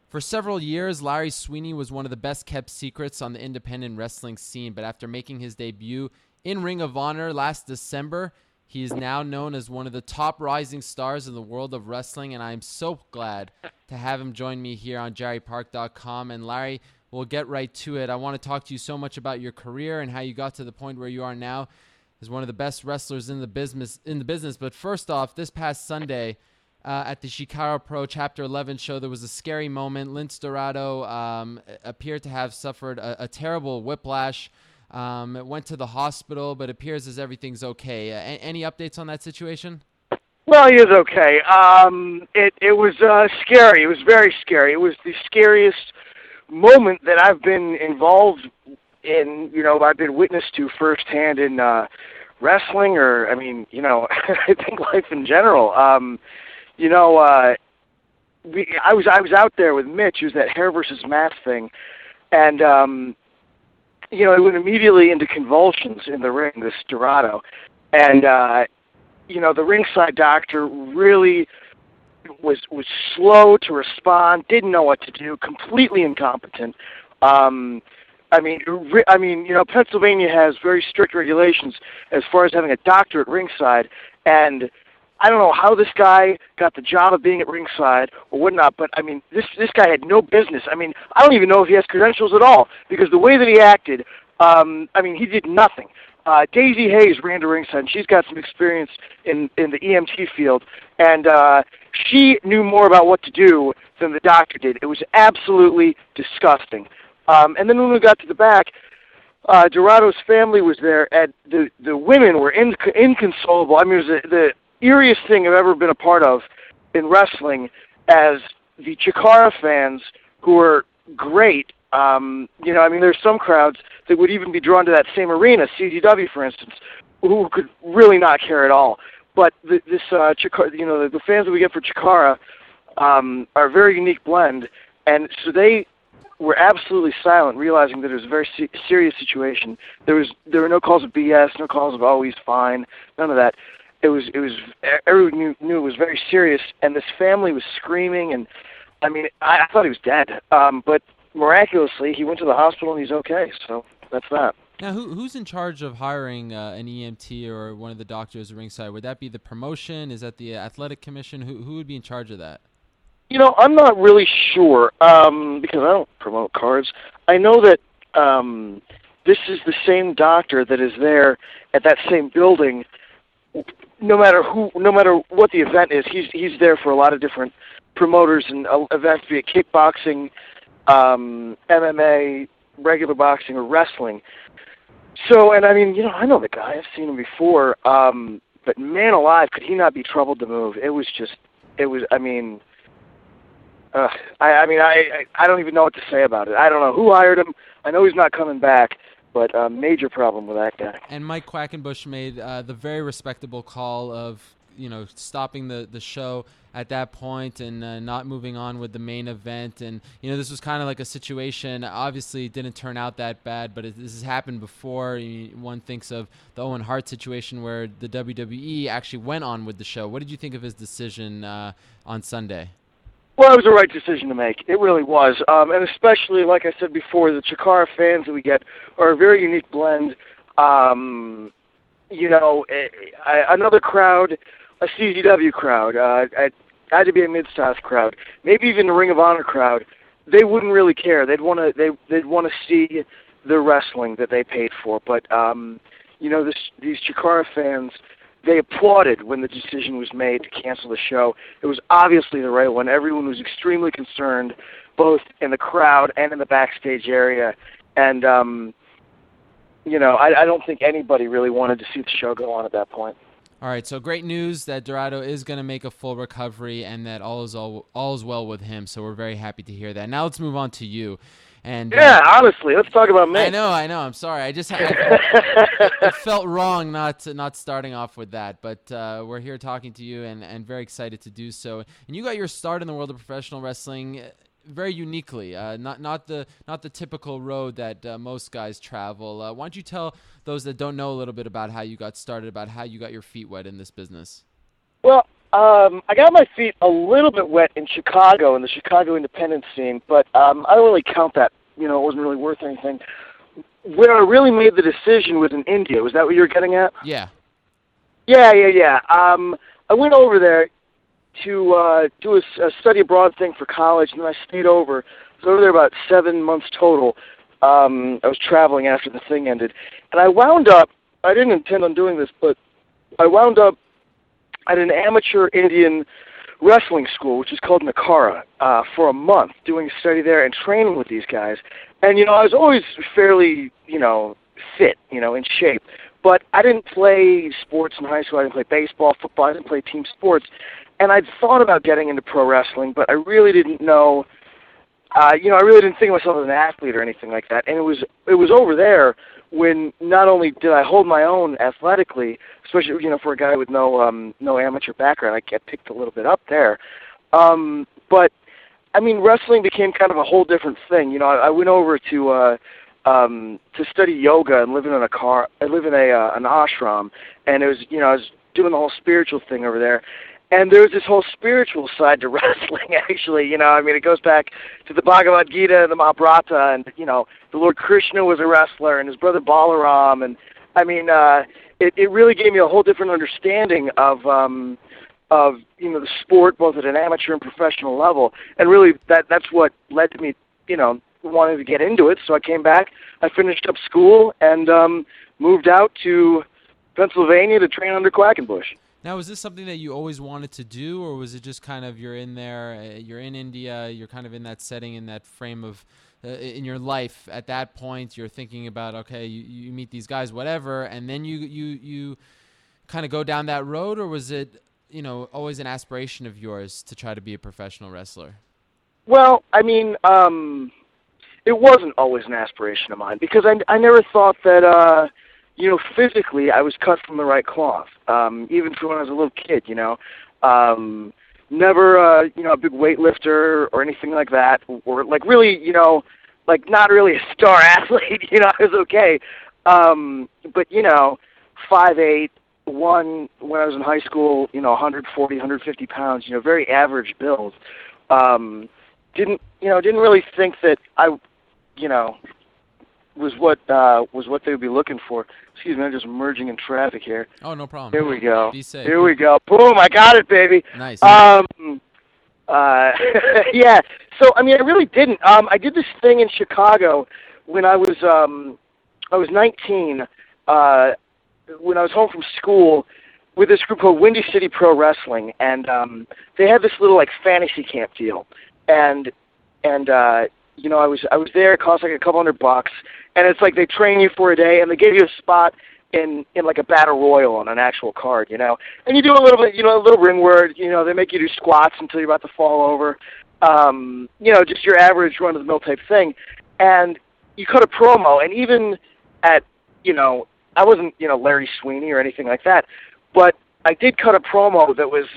For several years, Larry Sweeney was one of the best-kept secrets on the independent wrestling scene, but after making his debut in Ring of Honor last December, he is now known as one of the top rising stars in the world of wrestling, and I am so glad to have him join me here on JerryPark.com. And Larry, we'll get right to it. I want to talk to you so much about your career and how you got to the point where you are now as one of the best wrestlers in the business. But first off, this past Sunday, at the Chikara Pro Chapter 11 show, there was a scary moment. Lince Dorado appeared to have suffered a terrible whiplash. Went to the hospital, but appears as everything's okay. Any updates on that situation? Well, he is okay. It was scary. It was very scary. It was the scariest moment that I've been involved in, I've been witness to firsthand in wrestling, or, I think life in general. I was out there with Mitch. It was that hair versus math thing, and he went immediately into convulsions in the ring, this Dorado, and the ringside doctor really was slow to respond, didn't know what to do, completely incompetent. Pennsylvania has very strict regulations as far as having a doctor at ringside, and I don't know how this guy got the job of being at ringside or whatnot, but, this guy had no business. I don't even know if he has credentials at all, because the way that he acted, he did nothing. Daisy Hayes ran to ringside, and she's got some experience in the EMT field, and she knew more about what to do than the doctor did. It was absolutely disgusting. And then when we got to the back, Dorado's family was there, and the women were inconsolable. It was the eeriest thing I've ever been a part of in wrestling, as the Chikara fans, who are great. There's some crowds that would even be drawn to that same arena, CZW, for instance, who could really not care at all. But Chikara, the fans that we get for Chikara are a very unique blend, and so they were absolutely silent, realizing that it was a very serious situation. There were no calls of BS, no calls of "oh, he's fine," none of that. Everyone knew it was very serious, and this family was screaming, and I thought he was dead. But miraculously, he went to the hospital and he's okay. So that's that. Now, who's in charge of hiring an EMT or one of the doctors at ringside? Would that be the promotion? Is that the athletic commission? Who would be in charge of that? I'm not really sure, because I don't promote cards. I know that this is the same doctor that is there at that same building. No matter what the event is, he's there for a lot of different promoters and events, be it kickboxing, MMA, regular boxing, or wrestling. So, and I know the guy. I've seen him before. But man alive, could he not be troubled to move? I don't even know what to say about it. I don't know who hired him. I know he's not coming back. But a major problem with that guy. And Mike Quackenbush made the very respectable call of, stopping the show at that point and not moving on with the main event. And, this was kind of like a situation. Obviously, it didn't turn out that bad, but this has happened before. One thinks of the Owen Hart situation where the WWE actually went on with the show. What did you think of his decision on Sunday? Well, it was the right decision to make. It really was. And especially, like I said before, the Chikara fans that we get are a very unique blend. Another crowd, a CZW crowd, had to be a mid-sized crowd, maybe even a Ring of Honor crowd. They wouldn't really care. They'd want to see the wrestling that they paid for. But these Chikara fans, they applauded when the decision was made to cancel the show. It was obviously the right one. Everyone was extremely concerned, both in the crowd and in the backstage area. And, I don't think anybody really wanted to see the show go on at that point. All right, so great news that Dorado is going to make a full recovery and that all is well with him. So we're very happy to hear that. Now let's move on to you. And honestly, let's talk about me. I know. I'm sorry. It felt wrong not starting off with that, but we're here talking to you and very excited to do so. And you got your start in the world of professional wrestling very uniquely, not the typical road that most guys travel. Why don't you tell those that don't know a little bit about how you got started, about how you got your feet wet in this business? Well, I got my feet a little bit wet in Chicago, in the Chicago independent scene, but I don't really count that. You know, it wasn't really worth anything. Where I really made the decision was in India. Was that what you were getting at? Yeah. Yeah. I went over there to do a study abroad thing for college, and then I stayed over. I was over there about 7 months total. I was traveling after the thing ended, and I wound up. I didn't intend on doing this, but I wound up at an amateur Indian wrestling school, which is called Nakara, for a month, doing a study there and training with these guys. And, you know, I was always fairly, you know, fit, you know, in shape. But I didn't play sports in high school. I didn't play baseball, football. I didn't play team sports. And I'd thought about getting into pro wrestling, but I really didn't know, you know, I really didn't think of myself as an athlete or anything like that. And it was over there when not only did I hold my own athletically, especially, you know, for a guy with no amateur background, I get picked a little bit up there. But I mean, wrestling became kind of a whole different thing. You know, I went over to study yoga and live in an ashram, and it was, you know, I was doing the whole spiritual thing over there. And there's this whole spiritual side to wrestling, actually. You know, I mean, it goes back to the Bhagavad Gita and the Mahabharata, and, you know, the Lord Krishna was a wrestler, and his brother Balaram, and, I mean, it really gave me a whole different understanding of, you know, the sport, both at an amateur and professional level, and really that's what led to me, you know, wanting to get into it. So I came back, I finished up school, and moved out to Pennsylvania to train under Quackenbush. Now, was this something that you always wanted to do, or was it just kind of you're in there, you're in India, you're kind of in that setting, in that frame of, in your life at that point, you're thinking about, okay, you meet these guys, whatever, and then you kind of go down that road, or was it, you know, always an aspiration of yours to try to be a professional wrestler? Well, I mean, it wasn't always an aspiration of mine, because I never thought that, you know, physically I was cut from the right cloth, even from when I was a little kid, you know. Never, you know, a big weightlifter or anything like that, or like really, you know, like not really a star athlete, you know, I was okay. But, you know, 5'8", when I was in high school, you know, 140, 150 pounds, you know, very average build. Didn't really think that I, you know, was what they would be looking for. Excuse me, I'm just merging in traffic here. Oh, no problem. Here we go. Be safe. Here we go. Boom! I got it, baby. Nice. Yeah. So I mean, I really didn't. I did this thing in Chicago when I was 19. When I was home from school with this group called Windy City Pro Wrestling, and they had this little like fantasy camp deal, and you know, I was there. It cost like a couple $100, and it's like they train you for a day, and they give you a spot in like a battle royal on an actual card, you know. And you do a little bit, you know, a little ring work. You know, they make you do squats until you're about to fall over. You know, just your average run of the mill type thing. And you cut a promo, and even at, you know, I wasn't, you know, Larry Sweeney or anything like that, but I did cut a promo that was,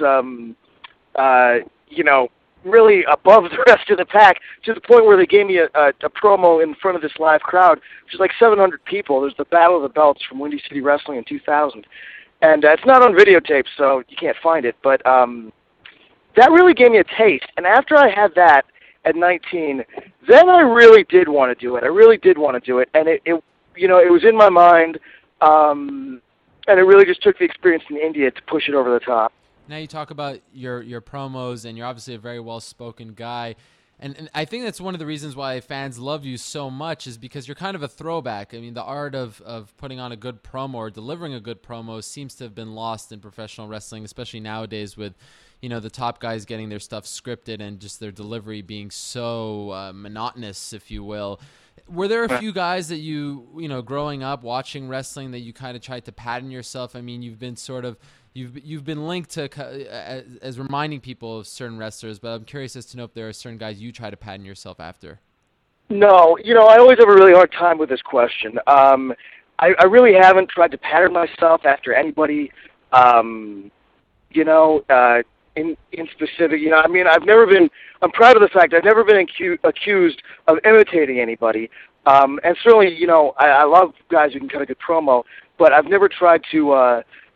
you know, really above the rest of the pack, to the point where they gave me a promo in front of this live crowd, which is like 700 people. There's the Battle of the Belts from Windy City Wrestling in 2000. And it's not on videotape, so you can't find it. But that really gave me a taste. And after I had that at 19, then I really did want to do it. I really did want to do it. And it you know, it was in my mind, and it really just took the experience in India to push it over the top. Now you talk about your promos, and you're obviously a very well-spoken guy. And I think that's one of the reasons why fans love you so much, is because you're kind of a throwback. I mean, the art of putting on a good promo or delivering a good promo seems to have been lost in professional wrestling, especially nowadays with, you know, the top guys getting their stuff scripted and just their delivery being so monotonous, if you will. Were there a few guys that you know, growing up watching wrestling, that you kind of tried to pattern yourself? I mean, you've been sort of You've been linked to as reminding people of certain wrestlers, but I'm curious as to know if there are certain guys you try to pattern yourself after. No, you know, I always have a really hard time with this question. I really haven't tried to pattern myself after anybody, you know, in specific. You know, I mean, I'm proud of the fact I've never been accused of imitating anybody. And certainly, you know, I love guys who can cut a good promo, but I've never tried to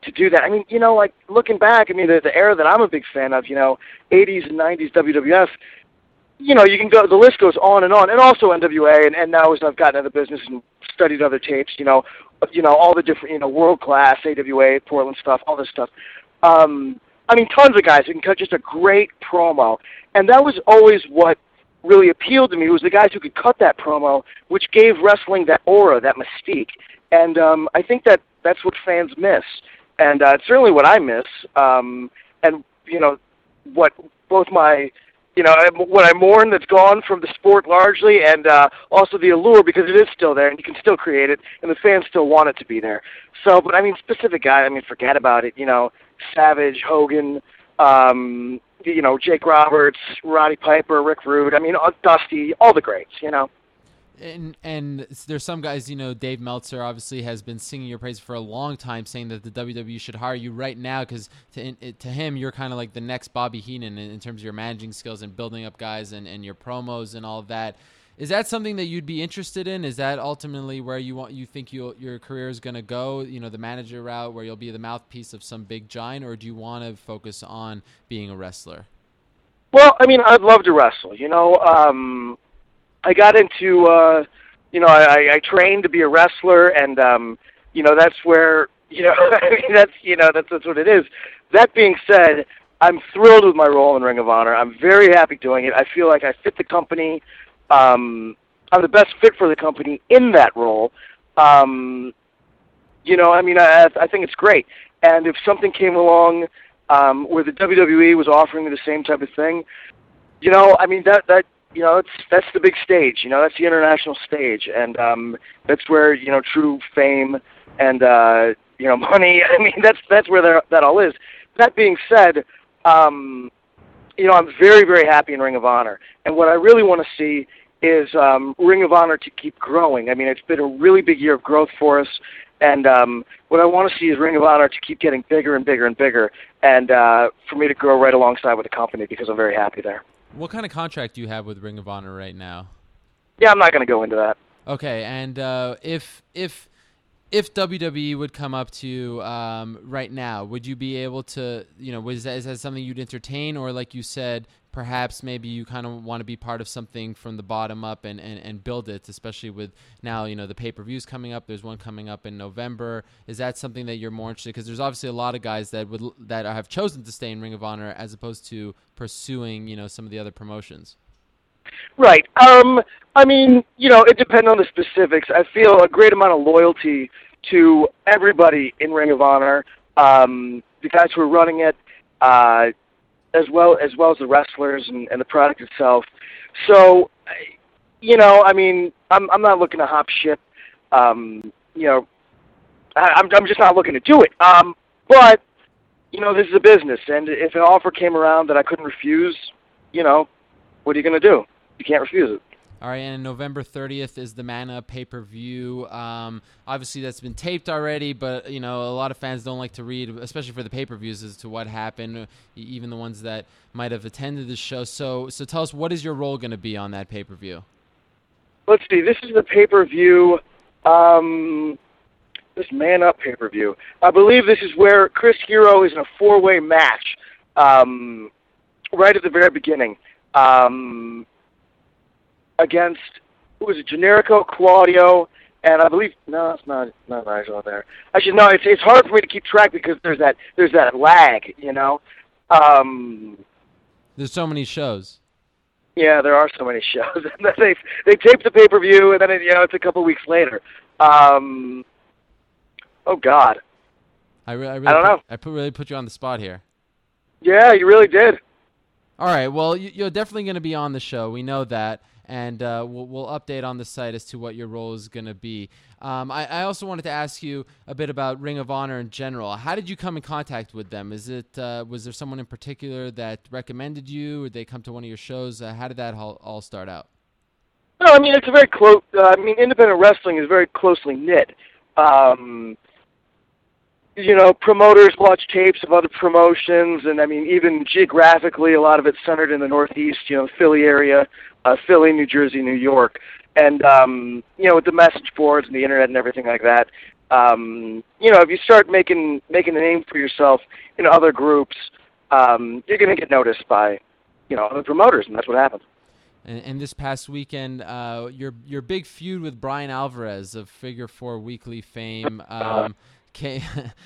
to do that. I mean, like looking back, I mean, the era that I'm a big fan of, 80s and 90s WWF, you can go, the list goes on, and also NWA, and now as I've gotten into the business and studied other tapes, all the different, world class AWA, Portland stuff, all this stuff. I mean, tons of guys who can cut just a great promo, and that was always what really appealed to me, was the guys who could cut that promo, which gave wrestling that aura, that mystique, and I think that's what fans miss, and it's certainly what I miss, and what both my what I mourn that's gone from the sport largely, and also the allure, because it is still there and you can still create it and the fans still want it to be there. So, but I mean, specific guys, I mean, forget about it. Savage, Hogan, Jake Roberts, Roddy Piper, Rick Rude. I mean, Dusty, all the greats. And there's some guys, Dave Meltzer obviously has been singing your praise for a long time, saying that the WWE should hire you right now because to him, you're kind of like the next Bobby Heenan in terms of your managing skills and building up guys and your promos and all of that. Is that something that you'd be interested in? Is that ultimately where you think your career is going to go, the manager route where you'll be the mouthpiece of some big giant, or do you want to focus on being a wrestler? Well, I mean, I'd love to wrestle, I got into, I trained to be a wrestler, and that's where, I mean, that's what it is. That being said, I'm thrilled with my role in Ring of Honor. I'm very happy doing it. I feel like I fit the company. I'm the best fit for the company in that role. I mean, I think it's great. And if something came along where the WWE was offering me the same type of thing, I mean, that's the big stage, that's the international stage, and that's where, true fame and, money, I mean, that's where that all is. That being said, I'm very, very happy in Ring of Honor, and what I really want to see is Ring of Honor to keep growing. I mean, it's been a really big year of growth for us, and what I want to see is Ring of Honor to keep getting bigger and bigger and bigger, and for me to grow right alongside with the company, because I'm very happy there. What kind of contract do you have with Ring of Honor right now? Yeah, I'm not going to go into that. Okay, and if WWE would come up to you right now, would you be able to, is that something you'd entertain, or like you said, perhaps maybe you kind of want to be part of something from the bottom up and build it, especially with now, the pay-per-views coming up. There's one coming up in November. Is that something that you're more interested in? Because there's obviously a lot of guys that have chosen to stay in Ring of Honor as opposed to pursuing, some of the other promotions. Right. I mean, it depends on the specifics. I feel a great amount of loyalty to everybody in Ring of Honor, the guys who are running it, as well as the wrestlers and the product itself. So, I mean, I'm not looking to hop ship. I'm just not looking to do it. But this is a business, and if an offer came around that I couldn't refuse, what are you going to do? You can't refuse it. All right, and November 30th is the Mana pay-per-view. Obviously, that's been taped already, but, a lot of fans don't like to read, especially for the pay-per-views, as to what happened, even the ones that might have attended the show. So tell us, what is your role going to be on that pay-per-view? Let's see. This is the pay-per-view, this Man Up pay-per-view. I believe this is where Chris Hero is in a four-way match right at the very beginning. Against, who was it, Generico, Claudio, and I believe, no, it's not Nigel there. Actually, no, it's hard for me to keep track because there's that lag, There's so many shows. Yeah, there are so many shows. they tape the pay-per-view, and then it's a couple weeks later. Oh God. I don't know. I really put you on the spot here. Yeah, you really did. All right. Well, you're definitely going to be on the show. We know that. And we'll update on the site as to what your role is going to be. I also wanted to ask you a bit about Ring of Honor in general. How did you come in contact with them? Was there someone in particular that recommended you, or they come to one of your shows? How did that all start out? No, I mean, it's a very close. Independent wrestling is very closely knit. Promoters watch tapes of other promotions, and I mean, even geographically, a lot of it's centered in the Northeast, Philly area, Philly, New Jersey, New York, and with the message boards and the internet and everything like that, if you start making a name for yourself in other groups, you're going to get noticed by, other promoters, and that's what happened. And this past weekend, your big feud with Brian Alvarez of Figure 4 Weekly fame came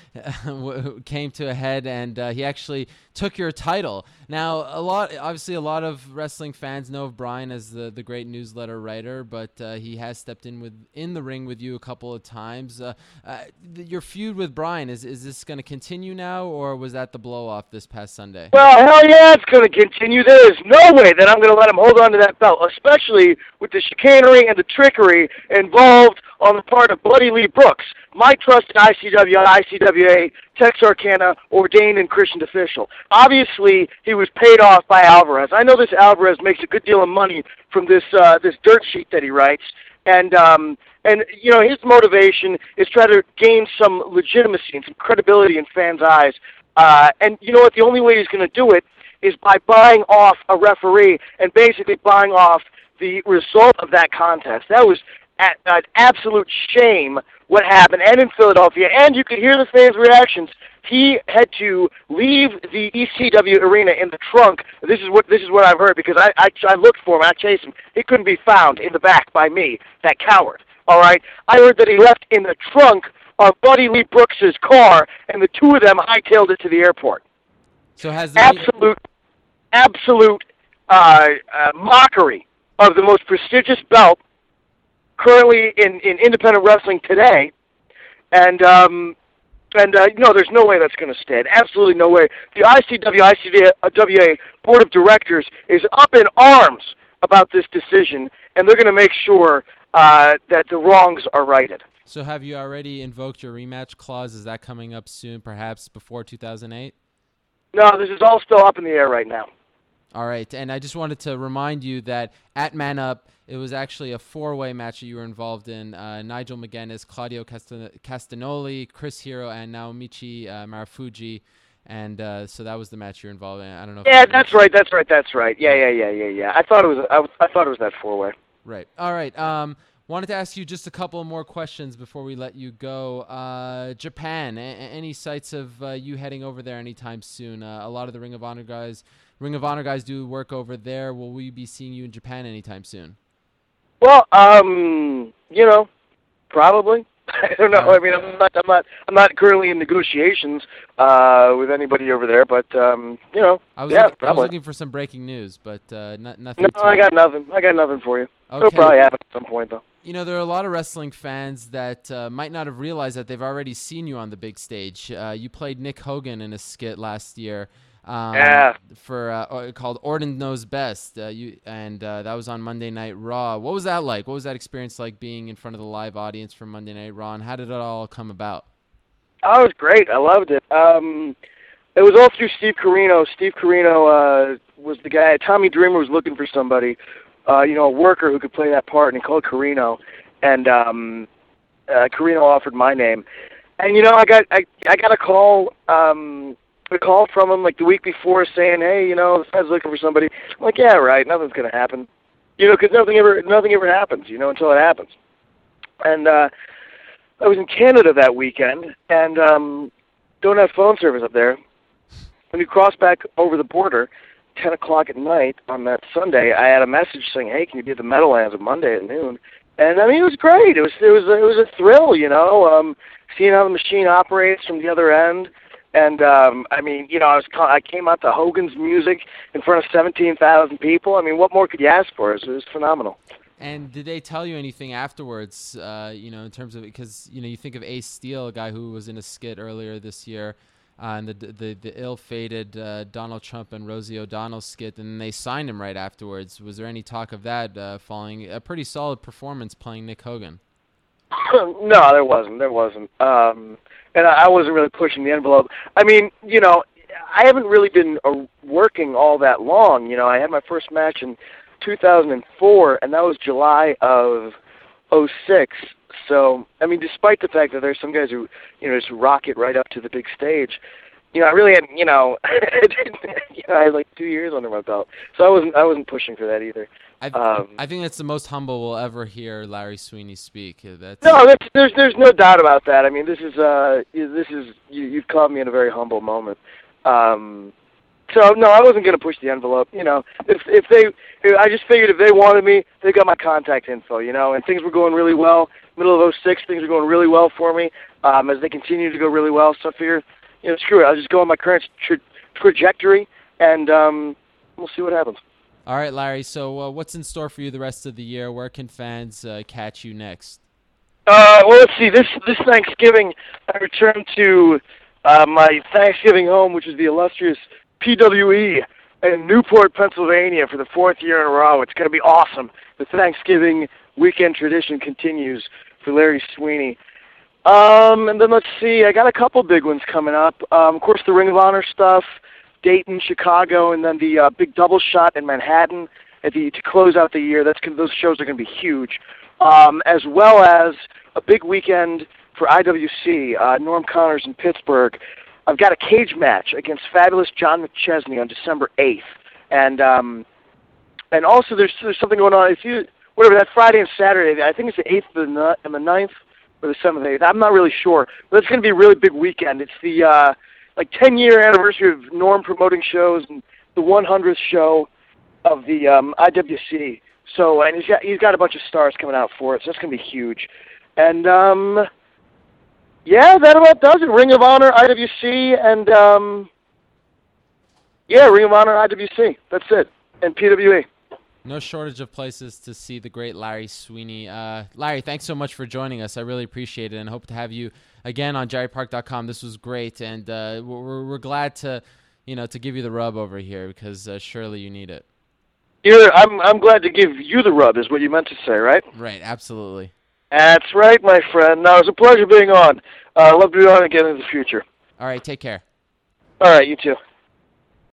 to a head, and he actually took your title. Now, a lot of wrestling fans know of Brian as the great newsletter writer, but he has stepped in the ring with you a couple of times. Your feud with Brian, is this going to continue now, or was that the blow off this past Sunday? Well, hell yeah, it's going to continue. There is no way that I'm going to let him hold on to that belt, especially with the chicanery and the trickery involved on the part of Bloody Lee Brooks, my trusted ICW and ICWA Texarkana ordained and christened official. Obviously, he was paid off by Alvarez. I know this Alvarez makes a good deal of money from this dirt sheet that he writes, and his motivation is try to gain some legitimacy and some credibility in fans' eyes. And you know what? The only way he's going to do it is by buying off a referee and basically buying off the result of that contest. That was an absolute shame what happened, and in Philadelphia, and you could hear the fans' reactions. He had to leave the ECW arena in the trunk. This is what I've heard, because I looked for him, I chased him. He couldn't be found in the back by me, that coward. All right, I heard that he left in the trunk of Buddy Lee Brooks's car, and the two of them hightailed it to the airport. So has the absolute mockery of the most prestigious belt currently in independent wrestling today, and there's no way that's going to stand. Absolutely no way. The ICWA Board of Directors is up in arms about this decision, and they're going to make sure that the wrongs are righted. So have you already invoked your rematch clause? Is that coming up soon, perhaps before 2008? No, this is all still up in the air right now. All right, and I just wanted to remind you that at Man Up, it was actually a four-way match that you were involved in. Nigel McGuinness, Claudio Castagnoli, Chris Hero, and Naomichi Marufuji. And so that was the match you're involved in. I don't know. Yeah, that's right. Yeah. I thought it was that four-way. Right. All right. Wanted to ask you just a couple more questions before we let you go. Japan. Any sights of you heading over there anytime soon? A lot of the Ring of Honor guys do work over there. Will we be seeing you in Japan anytime soon? Well, probably. I don't know. I mean, I'm not currently in negotiations with anybody over there, but I was probably looking for some breaking news, but nothing. No, I got nothing. I got nothing for you. Okay. It'll probably happen at some point, though. There are a lot of wrestling fans that might not have realized that they've already seen you on the big stage. You played Nick Hogan in a skit last year. For called Orton Knows Best, that was on Monday Night Raw. What was that like? What was that experience like, being in front of the live audience for Monday Night Raw, and how did it all come about? Oh, it was great. I loved it. It was all through Steve Corino. Steve Corino was the guy. Tommy Dreamer was looking for somebody, a worker who could play that part, and he called Corino, and Corino offered my name, and I got a call. A call from him like the week before saying, hey, this guy's looking for somebody. I'm like, yeah, right, nothing's going to happen. Because nothing ever happens, until it happens. And I was in Canada that weekend and don't have phone service up there. When you cross back over the border, 10 o'clock at night on that Sunday, I had a message saying, hey, can you be at the Meadowlands on Monday at noon? And, I mean, it was great. It was a thrill, seeing how the machine operates from the other end. And, I came out to Hogan's music in front of 17,000 people. I mean, what more could you ask for? It was phenomenal. And did they tell you anything afterwards, in terms of, because, you think of Ace Steel, a guy who was in a skit earlier this year, and the ill-fated Donald Trump and Rosie O'Donnell skit, and they signed him right afterwards. Was there any talk of that following a pretty solid performance playing Nick Hogan? No, there wasn't. And I wasn't really pushing the envelope. I mean, I haven't really been working all that long. I had my first match in 2004, and that was July of 2006. So, I mean, despite the fact that there's some guys who, just rocket right up to the big stage, I really had, I had like 2 years under my belt, so I wasn't pushing for that either. I think that's the most humble we'll ever hear Larry Sweeney speak. There's no doubt about that. I mean, you've caught me in a very humble moment. So no, I wasn't going to push the envelope. I just figured if they wanted me, they got my contact info. And things were going really well. Middle of '06, things were going really well for me. As they continue to go really well, so I figured, screw it. I'll just go on my current trajectory, and we'll see what happens. All right, Larry. So what's in store for you the rest of the year? Where can fans catch you next? Well, let's see. This Thanksgiving, I return to my Thanksgiving home, which is the illustrious PWE in Newport, Pennsylvania, for the 4th year in a row. It's going to be awesome. The Thanksgiving weekend tradition continues for Larry Sweeney. And then let's see. I got a couple big ones coming up. Of course, the Ring of Honor stuff, Dayton, Chicago, and then the big double shot in Manhattan to close out the year. Those shows are going to be huge. As well as a big weekend for IWC, Norm Connors in Pittsburgh. I've got a cage match against Fabulous John McChesney on December 8th, and also there's something going on. That Friday and Saturday, I think it's the 8th and the 9th, or the 7th and 8th. I'm not really sure, but it's going to be a really big weekend. It's the 10-year anniversary of Norm promoting shows and the 100th show of the IWC. So, and he's got a bunch of stars coming out for it, so it's going to be huge. And yeah, that about does it. Ring of Honor, IWC, and Ring of Honor, IWC. That's it, and PWE. No shortage of places to see the great Larry Sweeney. Larry, thanks so much for joining us. I really appreciate it, and hope to have you again on JerryPark.com. This was great, and we're glad to give you the rub over here because surely you need it. I'm glad to give you the rub, is what you meant to say, right? Right, absolutely. That's right, my friend. Now, it was a pleasure being on. I'd love to be on again in the future. All right, take care. All right, you too.